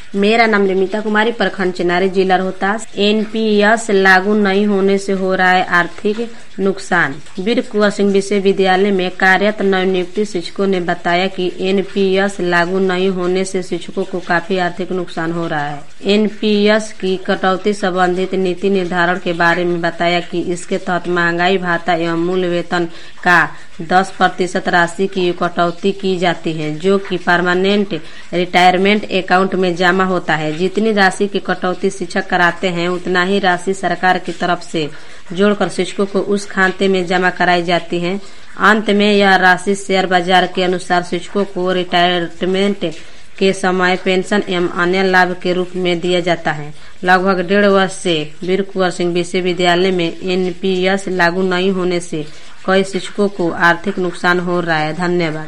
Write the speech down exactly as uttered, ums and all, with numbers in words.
मेरा नाम निमिता कुमारी, प्रखंड चिनारी, जिला रोहतास। एनपीएस लागू नहीं होने से हो रहा है आर्थिक नुकसान। वीर कुंवर सिंह विश्वविद्यालय में कार्यरत नवनियुक्त शिक्षकों ने बताया कि एनपीएस लागू नहीं होने से शिक्षकों को काफी आर्थिक नुकसान हो रहा है। एनपीएस की कटौती संबंधित नीति निर्धारण के बारे में बताया कि इसके तहत महंगाई भत्ता एवं मूल वेतन का दस प्रतिशत राशि की कटौती की जाती है, जो कि परमानेंट रिटायरमेंट अकाउंट में जमा होता है। जितनी राशि की कटौती शिक्षक कराते हैं, उतना ही राशि सरकार की तरफ से जोड़कर शिक्षकों को उस खाते में जमा कराई जाती है। अंत में यह राशि शेयर बाजार के अनुसार शिक्षकों को रिटायरमेंट के समय पेंशन एवं अन्य लाभ के रूप में दिया जाता है। लगभग डेढ़ वर्ष से वीर कुंवर सिंह विश्वविद्यालय में एनपीएस लागू नहीं होने से कई शिक्षकों को आर्थिक नुकसान हो रहा है। धन्यवाद।